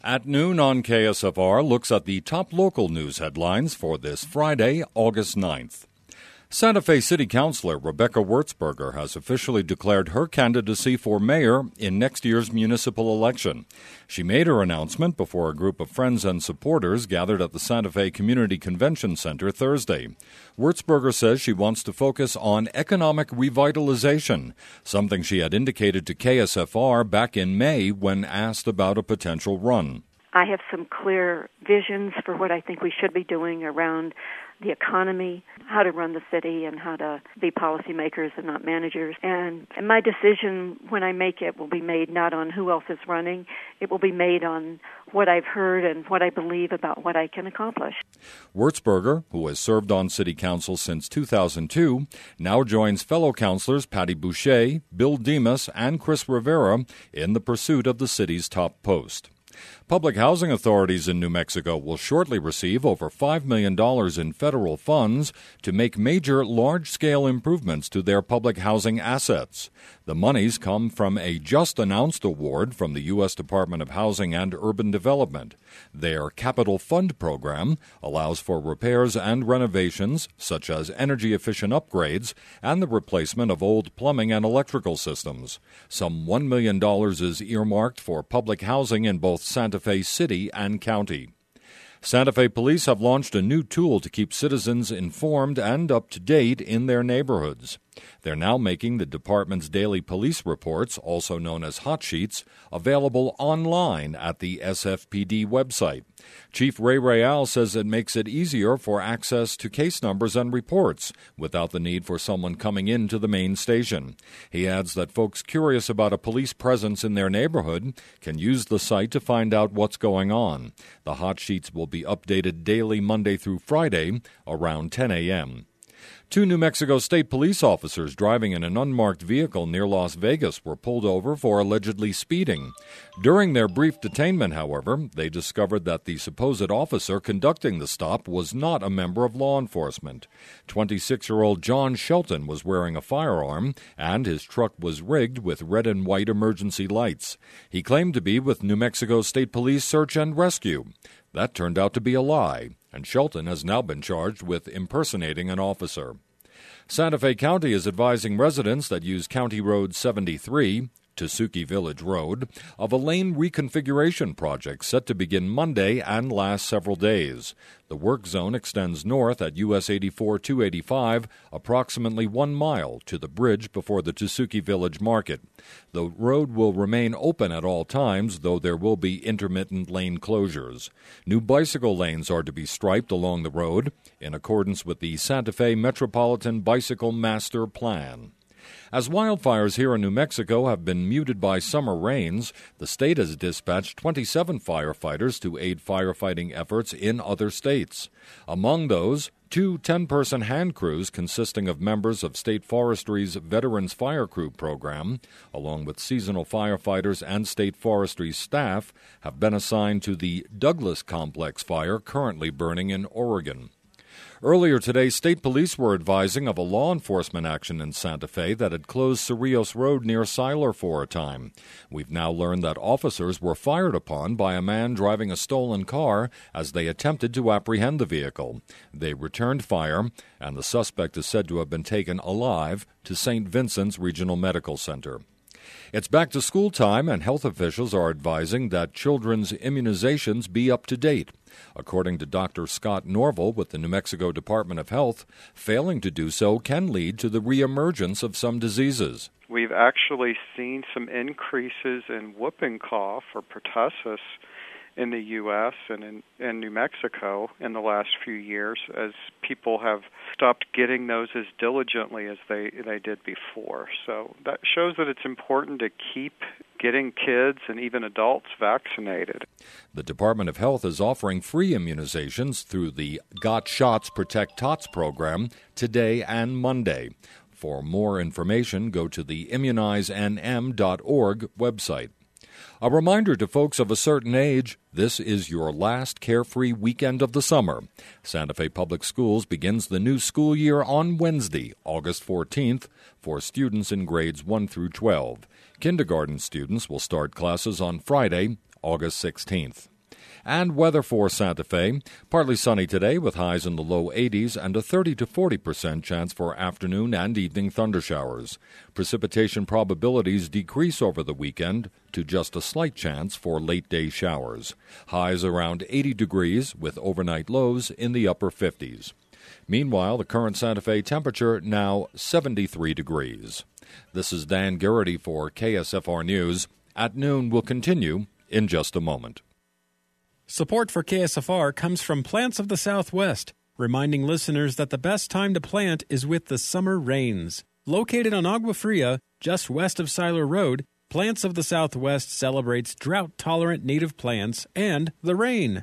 At noon on KSFR looks at the top local news headlines for this Friday, August 9th. Santa Fe City Councilor Rebecca Wurzburger has officially declared her candidacy for mayor in next year's municipal election. She made her announcement before a group of friends and supporters gathered at the Santa Fe Community Convention Center Thursday. Wurzburger says she wants to focus on economic revitalization, something she had indicated to KSFR back in May when asked about a potential run. I have some clear visions for what I think we should be doing around the economy, how to run the city, and how to be policymakers and not managers. And my decision, when I make it, will be made not on who else is running. It will be made on what I've heard and what I believe about what I can accomplish. Wurzburger, who has served on City Council since 2002, now joins fellow councilors Patty Boucher, Bill Demas, and Chris Rivera in the pursuit of the city's top post. Public housing authorities in New Mexico will shortly receive over $5 million in federal funds to make major large-scale improvements to their public housing assets. The monies come from a just-announced award from the U.S. Department of Housing and Urban Development. Their Capital Fund program allows for repairs and renovations, such as energy-efficient upgrades and the replacement of old plumbing and electrical systems. Some $1 million is earmarked for public housing in both Santa Fe City and County. Santa Fe Police have launched a new tool to keep citizens informed and up to date in their neighborhoods. They're now making the department's daily police reports, also known as hot sheets, available online at the SFPD website. Chief Ray Real says it makes it easier for access to case numbers and reports without the need for someone coming into the main station. He adds that folks curious about a police presence in their neighborhood can use the site to find out what's going on. The hot sheets will be updated daily Monday through Friday around 10 a.m. Two New Mexico State police officers driving in an unmarked vehicle near Las Vegas were pulled over for allegedly speeding. During their brief detainment, however, they discovered that the supposed officer conducting the stop was not a member of law enforcement. 26-year-old John Shelton was wearing a firearm, and his truck was rigged with red and white emergency lights. He claimed to be with New Mexico State Police Search and Rescue. That turned out to be a lie, and Shelton has now been charged with impersonating an officer. Santa Fe County is advising residents that use County Road 73, Tesuque Village Road, of a lane reconfiguration project set to begin Monday and last several days. The work zone extends north at US 84-285, approximately 1 mile to the bridge before the Tesuque Village Market. The road will remain open at all times, though there will be intermittent lane closures. New bicycle lanes are to be striped along the road in accordance with the Santa Fe Metropolitan Bicycle Master Plan. As wildfires here in New Mexico have been muted by summer rains, the state has dispatched 27 firefighters to aid firefighting efforts in other states. Among those, 2 10-person hand crews consisting of members of State Forestry's Veterans Fire Crew program, along with seasonal firefighters and State Forestry staff, have been assigned to the Douglas Complex fire currently burning in Oregon. Earlier today, state police were advising of a law enforcement action in Santa Fe that had closed Cerrillos Road near Siler for a time. We've now learned that officers were fired upon by a man driving a stolen car as they attempted to apprehend the vehicle. They returned fire, and the suspect is said to have been taken alive to St. Vincent's Regional Medical Center. It's back to school time, and health officials are advising that children's immunizations be up to date. According to Dr. Scott Norville with the New Mexico Department of Health, failing to do so can lead to the reemergence of some diseases. We've actually seen some increases in whooping cough or pertussis in the U.S. and in New Mexico in the last few years as people have stopped getting those as diligently as they did before. So that shows that it's important to keep getting kids and even adults vaccinated. The Department of Health is offering free immunizations through the Got Shots Protect Tots program today and Monday. For more information, go to the immunizenm.org website. A reminder to folks of a certain age, this is your last carefree weekend of the summer. Santa Fe Public Schools begins the new school year on Wednesday, August 14th, for students in grades 1 through 12. Kindergarten students will start classes on Friday, August 16th. And weather for Santa Fe. Partly sunny today with highs in the low 80s and a 30 to 40% chance for afternoon and evening thundershowers. Precipitation probabilities decrease over the weekend to just a slight chance for late-day showers. Highs around 80 degrees with overnight lows in the upper 50s. Meanwhile, the current Santa Fe temperature now 73 degrees. This is Dan Garrity for KSFR News. At noon will continue in just a moment. Support for KSFR comes from Plants of the Southwest, reminding listeners that the best time to plant is with the summer rains. Located on Agua Fria, just west of Siler Road, Plants of the Southwest celebrates drought-tolerant native plants and the rain.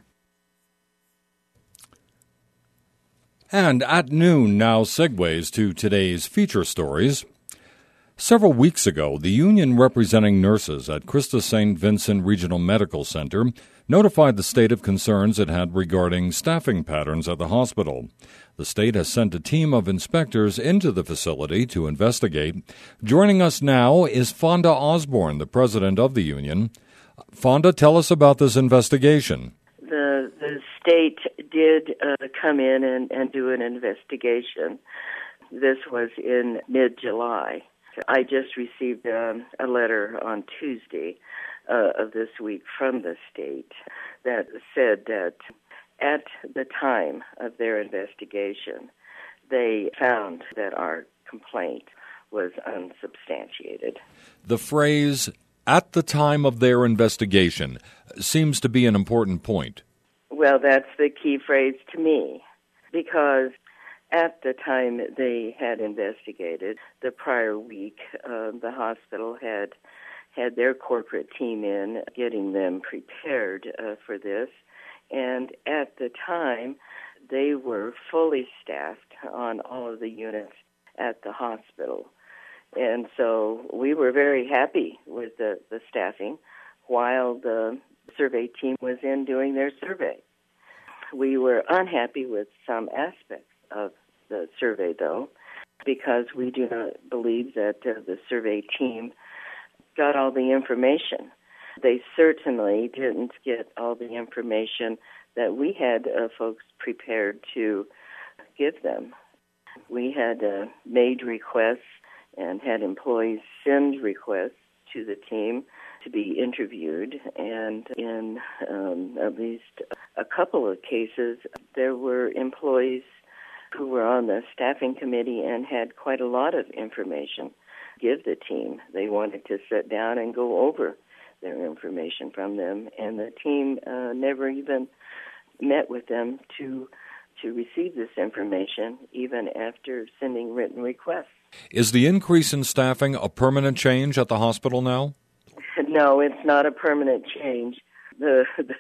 And at noon now segues to today's feature stories. Several weeks ago, the union representing nurses at Christus St. Vincent Regional Medical Center notified the state of concerns it had regarding staffing patterns at the hospital. The state has sent a team of inspectors into the facility to investigate. Joining us now is Fonda Osborne, the president of the union. Fonda, tell us about this investigation. The state did come in and do an investigation. This was in mid-July. I just received a letter on Tuesday of this week from the state that said that at the time of their investigation, they found that our complaint was unsubstantiated. The phrase, "at the time of their investigation," seems to be an important point. Well, that's the key phrase to me, because at the time they had investigated, the prior week, the hospital had their corporate team in, getting them prepared for this. And at the time, they were fully staffed on all of the units at the hospital. And so we were very happy with the staffing while the survey team was in doing their survey. We were unhappy with some aspects of the survey, though, because we do not believe that the survey team got all the information. They certainly didn't get all the information that we had folks prepared to give them. We had made requests and had employees send requests to the team to be interviewed, and in at least a couple of cases, there were employees who were on the staffing committee and had quite a lot of information to give the team. They wanted to sit down and go over their information from them, and the team never even met with them to receive this information, even after sending written requests. Is the increase in staffing a permanent change at the hospital now? No, it's not a permanent change. The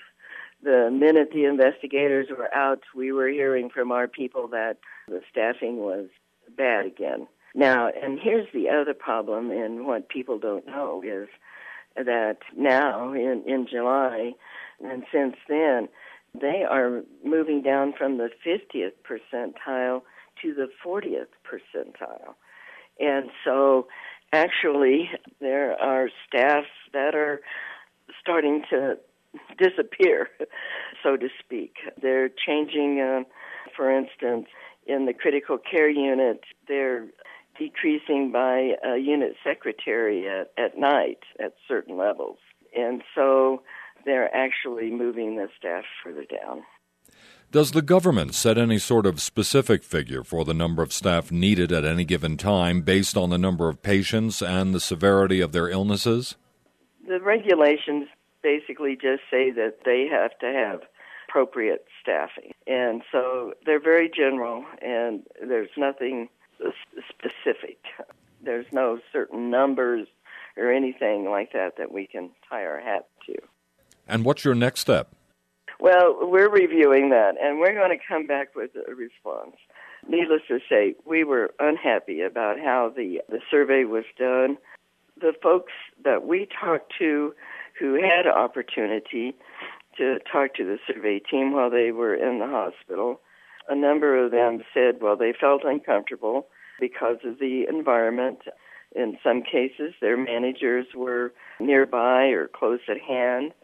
minute the investigators were out, we were hearing from our people that the staffing was bad again. Now, and here's the other problem, and what people don't know is that now in July, and since then, they are moving down from the 50th percentile to the 40th percentile. And so actually there are staff that are starting to disappear, so to speak. They're changing, for instance, in the critical care unit, they're decreasing by a unit secretary at night at certain levels. And so they're actually moving the staff further down. Does the government set any sort of specific figure for the number of staff needed at any given time based on the number of patients and the severity of their illnesses? The regulations basically just say that they have to have appropriate staffing. And so they're very general, and there's nothing specific. There's no certain numbers or anything like that we can tie our hat to. And what's your next step? Well, we're reviewing that, and we're going to come back with a response. Needless to say, we were unhappy about how the survey was done. The folks that we talked to who had opportunity to talk to the survey team while they were in the hospital, a number of them said, well, they felt uncomfortable because of the environment. In some cases, their managers were nearby or close at hand,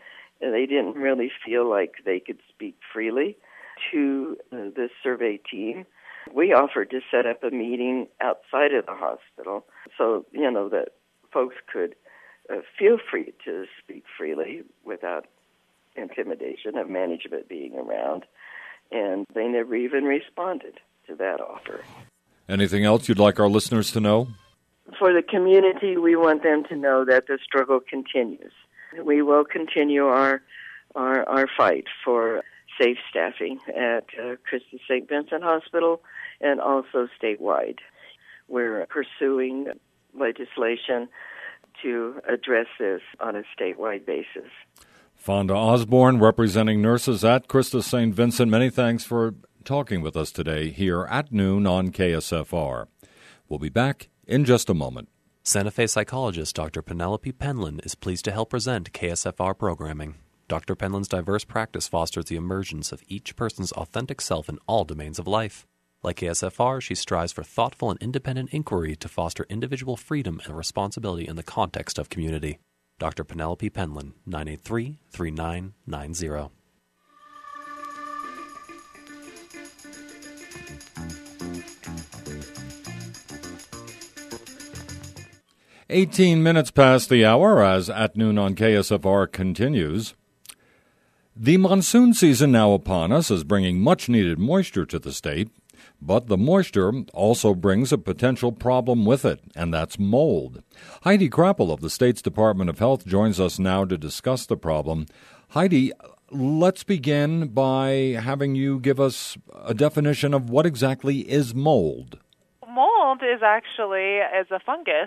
They didn't really feel like they could speak freely to the survey team. We offered to set up a meeting outside of the hospital so, that folks could feel free to speak freely without intimidation of management being around. And they never even responded to that offer. Anything else you'd like our listeners to know? For the community, we want them to know that the struggle continues. We will continue our fight for safe staffing at Christie St. Vincent Hospital and also statewide. We're pursuing legislation to address this on a statewide basis. Fonda Osborne, representing nurses at Christie St. Vincent, many thanks for talking with us today here at noon on KSFR. We'll be back in just a moment. Santa Fe psychologist Dr. Penelope Penland is pleased to help present KSFR programming. Dr. Penland's diverse practice fosters the emergence of each person's authentic self in all domains of life. Like KSFR, she strives for thoughtful and independent inquiry to foster individual freedom and responsibility in the context of community. Dr. Penelope Penland, 983-3990. "18 minutes past the hour as At Noon on KSFR continues. The monsoon season now upon us is bringing much-needed moisture to the state, but the moisture also brings a potential problem with it, and that's mold. Heidi Krappel of the state's Department of Health joins us now to discuss the problem. Heidi, let's begin by having you give us a definition of what exactly is mold. Mold is actually a fungus,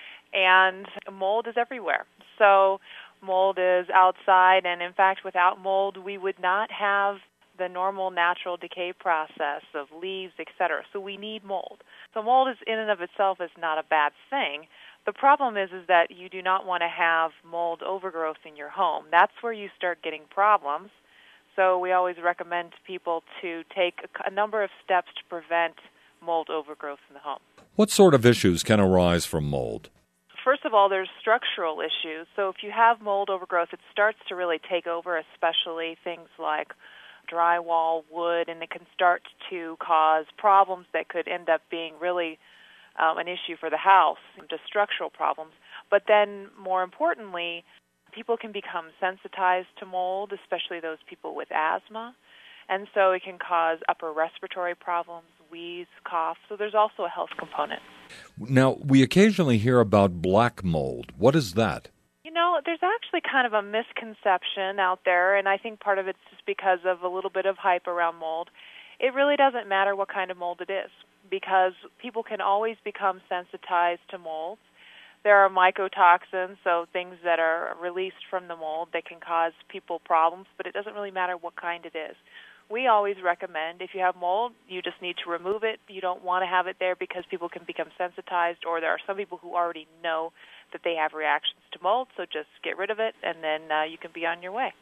and mold is everywhere. So mold is outside, and in fact, without mold, we would not have the normal natural decay process of leaves, etc. So we need mold. So mold is in and of itself is not a bad thing. The problem is that you do not want to have mold overgrowth in your home. That's where you start getting problems. So we always recommend to people to take a number of steps to prevent mold overgrowth in the home. What sort of issues can arise from mold? First of all, there's structural issues. So if you have mold overgrowth, it starts to really take over, especially things like drywall, wood, and it can start to cause problems that could end up being really an issue for the house, just structural problems. But then, more importantly, people can become sensitized to mold, especially those people with asthma, and so it can cause upper respiratory problems, wheeze, cough. So there's also a health component. Now, we occasionally hear about black mold. What is that? There's actually kind of a misconception out there, and I think part of it's just because of a little bit of hype around mold. It really doesn't matter what kind of mold it is, because people can always become sensitized to molds. There are mycotoxins, so things that are released from the mold that can cause people problems, but it doesn't really matter what kind it is. We always recommend if you have mold, you just need to remove it. You don't want to have it there because people can become sensitized, or there are some people who already know that they have reactions to mold, so just get rid of it, and then you can be on your way.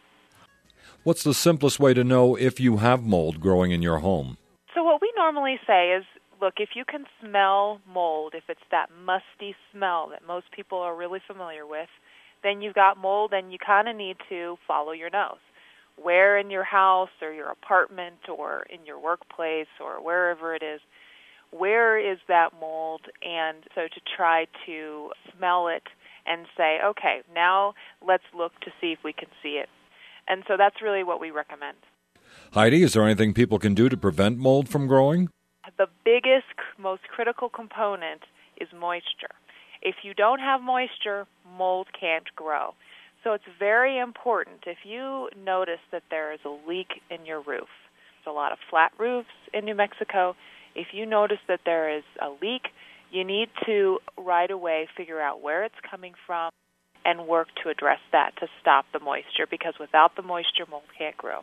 What's the simplest way to know if you have mold growing in your home? So what we normally say is, look, if you can smell mold, if it's that musty smell that most people are really familiar with, then you've got mold, and you kind of need to follow your nose. Where in your house or your apartment or in your workplace or wherever it is, where is that mold? And so to try to smell it and say, okay, now let's look to see if we can see it. And so that's really what we recommend. Heidi, is there anything people can do to prevent mold from growing? The biggest, most critical component is moisture. If you don't have moisture, mold can't grow. So it's very important if you notice that there is a leak in your roof. There's a lot of flat roofs in New Mexico. If you notice that there is a leak, you need to right away figure out where it's coming from and work to address that to stop the moisture, because without the moisture, mold can't grow.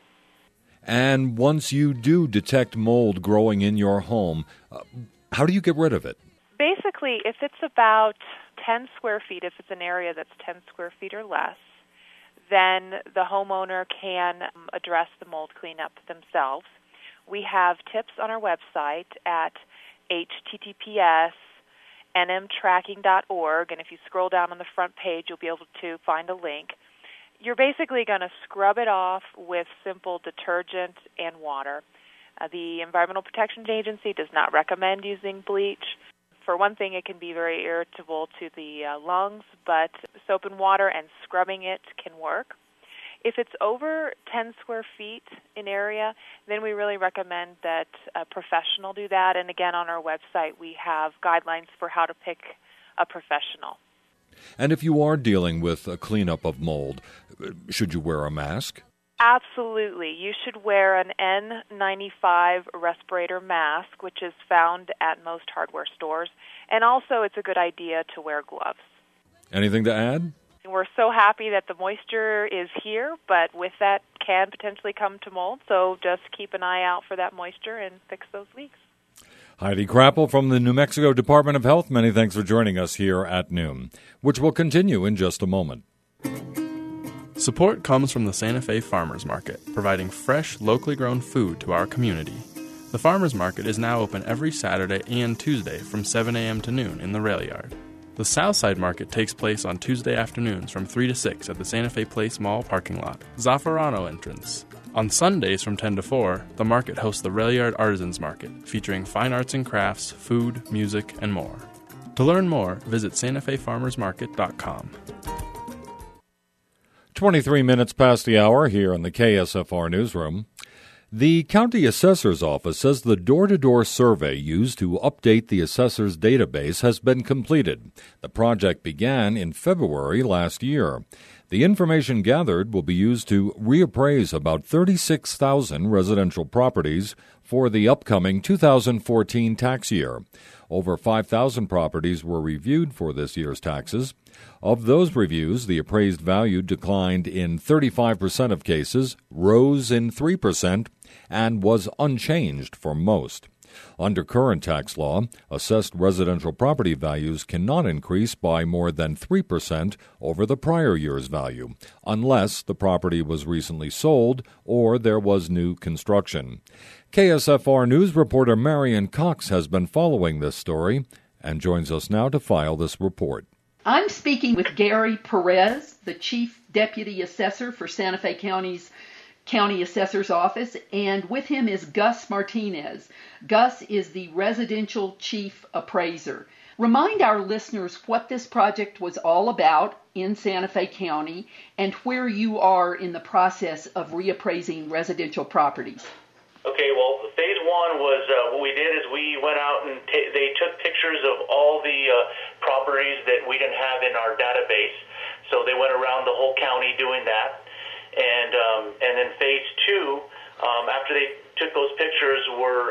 And once you do detect mold growing in your home, how do you get rid of it? Basically, if it's about 10 square feet, if it's an area that's 10 square feet or less, then the homeowner can address the mold cleanup themselves. We have tips on our website at https://nmtracking.org, and if you scroll down on the front page, you'll be able to find a link. You're basically going to scrub it off with simple detergent and water. The Environmental Protection Agency does not recommend using bleach. For one thing, it can be very irritable to the lungs, but soap and water and scrubbing it can work. If it's over 10 square feet in area, then we really recommend that a professional do that. And again, on our website, we have guidelines for how to pick a professional. And if you are dealing with a cleanup of mold, should you wear a mask? Absolutely. You should wear an N95 respirator mask, which is found at most hardware stores. And also, it's a good idea to wear gloves. Anything to add? We're so happy that the moisture is here, but with that can potentially come to mold, so just keep an eye out for that moisture and fix those leaks. Heidi Krappel from the New Mexico Department of Health, many thanks for joining us here at noon, which will continue in just a moment. Support comes from the Santa Fe Farmers Market, providing fresh, locally grown food to our community. The Farmers Market is now open every Saturday and Tuesday from 7 a.m. to noon in the rail yard. The Southside Market takes place on Tuesday afternoons from 3 to 6 at the Santa Fe Place Mall parking lot, Zaffarano entrance. On Sundays from 10 to 4, the market hosts the Rail Yard Artisans Market, featuring fine arts and crafts, food, music, and more. To learn more, visit SantaFeFarmersMarket.com. 23 minutes past the hour here in the KSFR newsroom. The County Assessor's Office says the door-to-door survey used to update the assessor's database has been completed. The project began in February last year. The information gathered will be used to reappraise about 36,000 residential properties for the upcoming 2014 tax year. Over 5,000 properties were reviewed for this year's taxes. Of those reviews, the appraised value declined in 35% of cases, rose in 3%, and was unchanged for most. Under current tax law, assessed residential property values cannot increase by more than 3% over the prior year's value, unless the property was recently sold or there was new construction. KSFR News reporter Marion Cox has been following this story and joins us now to file this report. I'm speaking with Gary Perez, the Chief Deputy Assessor for Santa Fe County's County Assessor's Office, and with him is Gus Martinez. Gus is the Residential Chief Appraiser. Remind our listeners what this project was all about in Santa Fe County and where you are in the process of reappraising residential properties. Okay, well, phase one was what we did is we went out and they took pictures of all the properties that we didn't have in our database. So they went around the whole county doing that. And then phase two, after they took those pictures,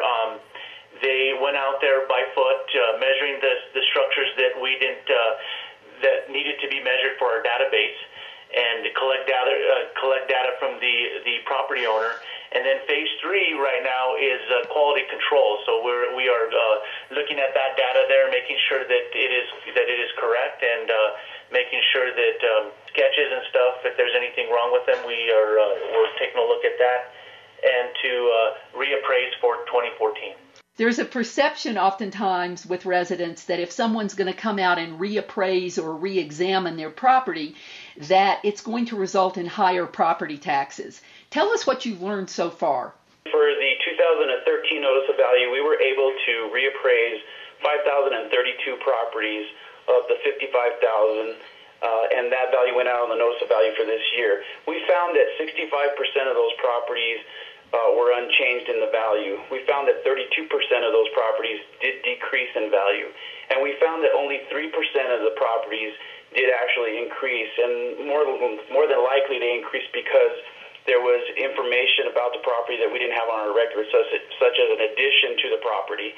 they went out there by foot measuring the structures that we didn't that needed to be measured for our database, and collect data from the property owner. And then phase three right now is quality control. So we are looking at that data there, making sure that it is correct, and making sure that sketches and stuff, if there's anything wrong with them, we're taking a look at that, and to reappraise for 2014. There's a perception oftentimes with residents that if someone's going to come out and reappraise or re-examine their property, that it's going to result in higher property taxes. Tell us what you've learned so far. For the 2013 notice of value, we were able to reappraise 5,032 properties of the 55,000, and that value went out on the notice of value for this year. We found that 65% of those properties were unchanged in the value. We found that 32% of those properties did decrease in value, and we found that only 3% of the properties did actually increase, and more than likely they increased because there was information about the property that we didn't have on our record, such as an addition to the property.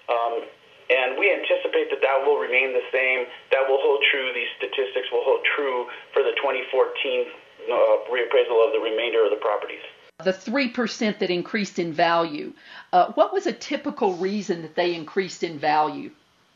And we anticipate that will remain the same. That will hold true. These statistics will hold true for the 2014 reappraisal of the remainder of the properties. The 3% that increased in value, what was a typical reason that they increased in value?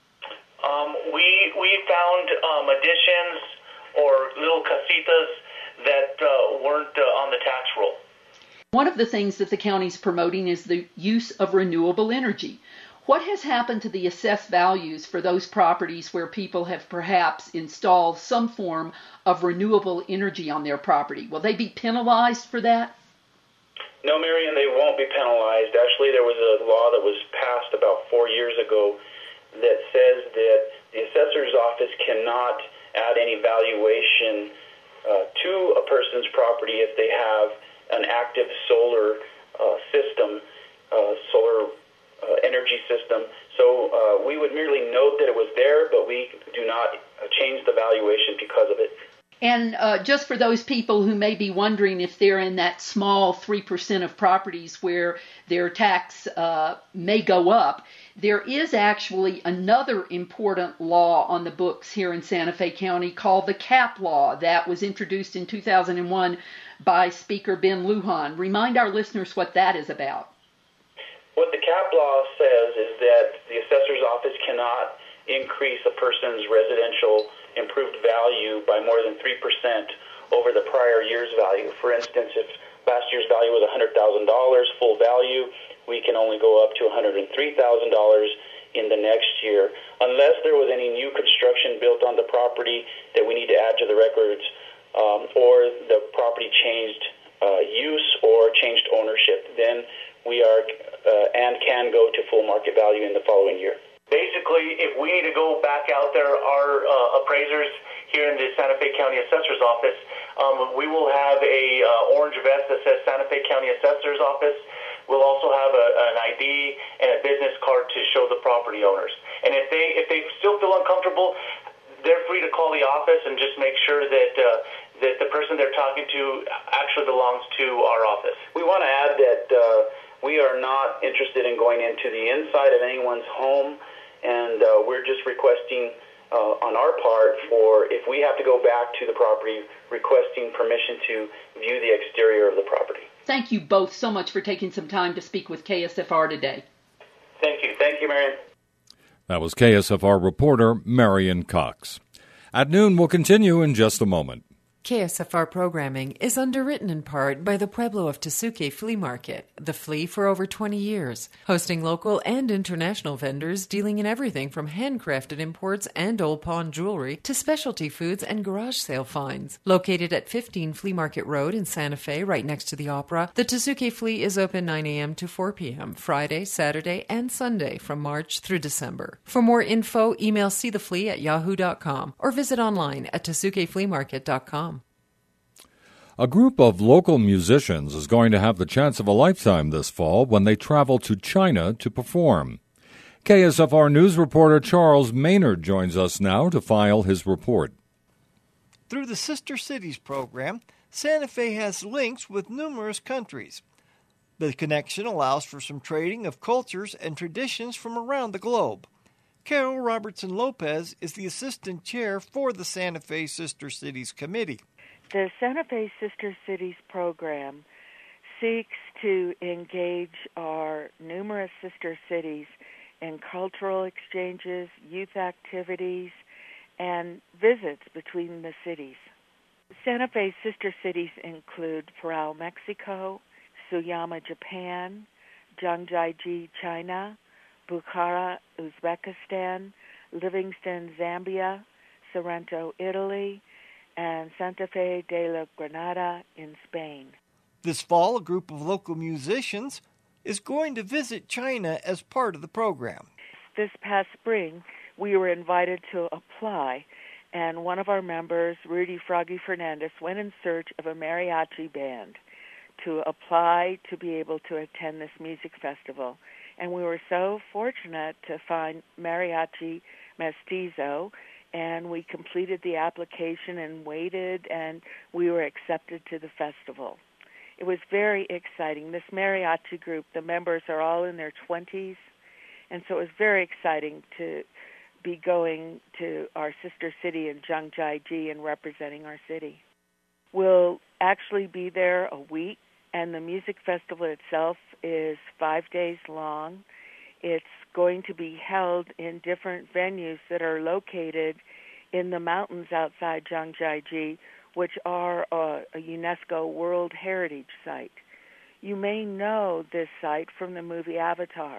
We found additions or little casitas that weren't on the tax roll. One of the things that the county's promoting is the use of renewable energy. What has happened to the assessed values for those properties where people have perhaps installed some form of renewable energy on their property? Will they be penalized for that? No, Marion, they won't be penalized. Actually, there was a law that was passed about 4 years ago that says that the assessor's office cannot add any valuation to a person's property if they have an active solar system, solar energy system. So we would merely note that it was there, but we do not change the valuation because of it. And just for those people who may be wondering if they're in that small 3% of properties where their tax may go up, there is actually another important law on the books here in Santa Fe County called the CAP law that was introduced in 2001 by Speaker Ben Lujan. Remind our listeners what that is about. What the CAP law says is that the assessor's office cannot increase a person's residential improved value by more than 3% over the prior year's value. For instance, if last year's value was $100,000 full value, we can only go up to $103,000 in the next year, unless there was any new construction built on the property that we need to add to the records, or the property changed use or changed ownership. Then we are and can go to full market value in the following year. Basically, if we need to go back out there, our appraisers here in the Santa Fe County Assessor's Office, we will have a orange vest that says Santa Fe County Assessor's Office. We'll also have an ID and a business card to show the property owners. And if they still feel uncomfortable, they're free to call the office and just make sure that that the person they're talking to actually belongs to our office. We want to add that we are not interested in going into the inside of anyone's home, and we're just requesting on our part for, if we have to go back to the property, requesting permission to view the exterior of the property. Thank you both so much for taking some time to speak with KSFR today. Thank you. Thank you, Marion. That was KSFR reporter Marion Cox. At noon, we'll continue in just a moment. KSFR programming is underwritten in part by the Pueblo of Tesuque Flea Market, the flea for over 20 years, hosting local and international vendors dealing in everything from handcrafted imports and old pawn jewelry to specialty foods and garage sale finds. Located at 15 Flea Market Road in Santa Fe, right next to the Opera, the Tesuque Flea is open 9 a.m. to 4 p.m., Friday, Saturday, and Sunday from March through December. For more info, email seetheflea@yahoo.com or visit online at tesuquefleamarket.com. A group of local musicians is going to have the chance of a lifetime this fall when they travel to China to perform. KSFR News reporter Charles Maynard joins us now to file his report. Through the Sister Cities program, Santa Fe has links with numerous countries. The connection allows for some trading of cultures and traditions from around the globe. Carol Robertson Lopez is the assistant chair for the Santa Fe Sister Cities Committee. The Santa Fe Sister Cities program seeks to engage our numerous sister cities in cultural exchanges, youth activities, and visits between the cities. Santa Fe Sister Cities include Parral, Mexico, Suyama, Japan, Zhangjiajie, China, Bukhara, Uzbekistan, Livingston, Zambia, Sorrento, Italy, and Santa Fe de la Granada in Spain. This fall, a group of local musicians is going to visit China as part of the program. This past spring, we were invited to apply, and one of our members, Rudy Froggy Fernandez, went in search of a mariachi band to apply to be able to attend this music festival. And we were so fortunate to find Mariachi Mestizo, and we completed the application and waited, and we were accepted to the festival. It was very exciting. This mariachi group, the members are all in their 20s, and so it was very exciting to be going to our sister city in Zhangjiajie and representing our city. We'll actually be there a week, and the music festival itself is 5 days long. It's going to be held in different venues that are located in the mountains outside Zhangjiajie, which are a UNESCO World Heritage Site. You may know this site from the movie Avatar.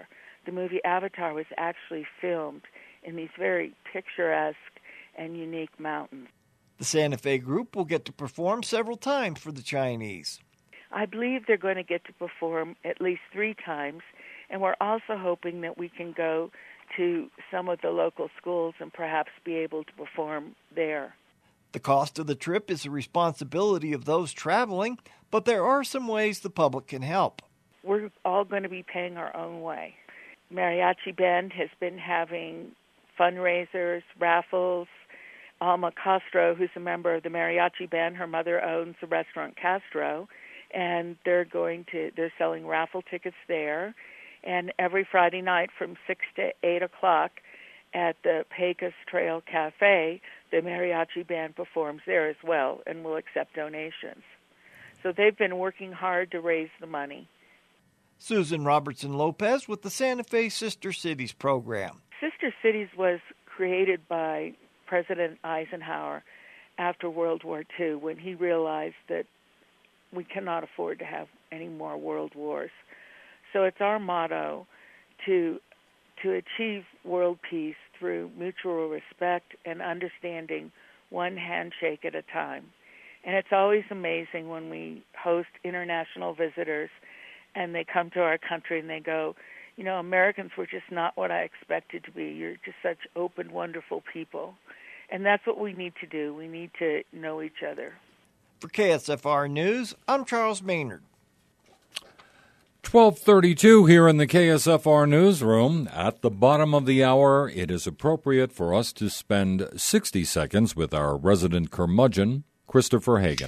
the movie Avatar was actually filmed in these very picturesque and unique mountains. The Santa Fe group will get to perform several times for the Chinese. I believe they're going to get to perform at least 3 times, and we're also hoping that we can go to some of the local schools and perhaps be able to perform there. The cost of the trip is the responsibility of those traveling, but there are some ways the public can help. We're all going to be paying our own way. Mariachi Band has been having fundraisers, raffles. Alma Castro, who's a member of the Mariachi Band, her mother owns the restaurant Castro, and they're selling raffle tickets there. And every Friday night from 6 to 8 o'clock at the Pecos Trail Cafe, the Mariachi Band performs there as well and will accept donations. So they've been working hard to raise the money. Susan Robertson Lopez with the Santa Fe Sister Cities program. Sister Cities was created by President Eisenhower after World War II, when he realized that we cannot afford to have any more world wars. So it's our motto to achieve world peace through mutual respect and understanding, one handshake at a time. And it's always amazing when we host international visitors and they come to our country and they go, you know, Americans were just not what I expected to be. You're just such open, wonderful people. And that's what we need to do. We need to know each other. For KSFR News, I'm Charles Maynard. 12:32 here in the KSFR newsroom. At the bottom of the hour, it is appropriate for us to spend 60 seconds with our resident curmudgeon, Christopher Hagan.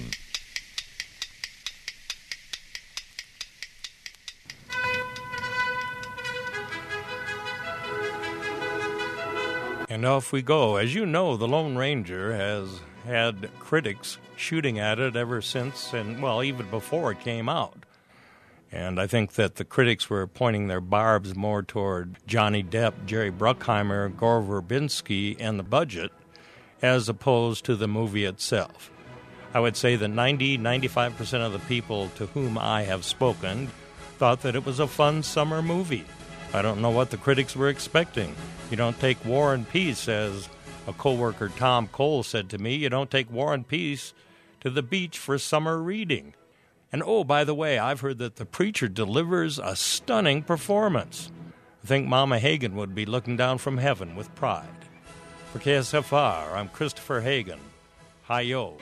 And off we go. As you know, The Lone Ranger has had critics shooting at it ever since, and, well, even before it came out. And I think that the critics were pointing their barbs more toward Johnny Depp, Jerry Bruckheimer, Gore Verbinski, and the budget, as opposed to the movie itself. I would say that 95% of the people to whom I have spoken thought that it was a fun summer movie. I don't know what the critics were expecting. You don't take War and Peace, as a co-worker Tom Cole said to me, you don't take War and Peace to the beach for summer reading. And oh, by the way, I've heard that the preacher delivers a stunning performance. I think Mama Hagan would be looking down from heaven with pride. For KSFR, I'm Christopher Hagan. Hi-yo.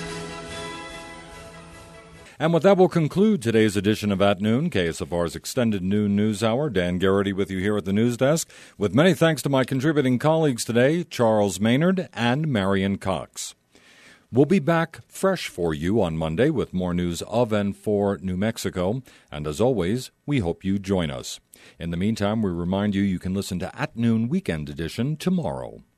And with that, we'll conclude today's edition of At Noon, KSFR's extended noon news hour. Dan Garrity with you here at the news desk, with many thanks to my contributing colleagues today, Charles Maynard and Marion Cox. We'll be back fresh for you on Monday with more news of and for New Mexico. And as always, we hope you join us. In the meantime, we remind you can listen to At Noon Weekend Edition tomorrow.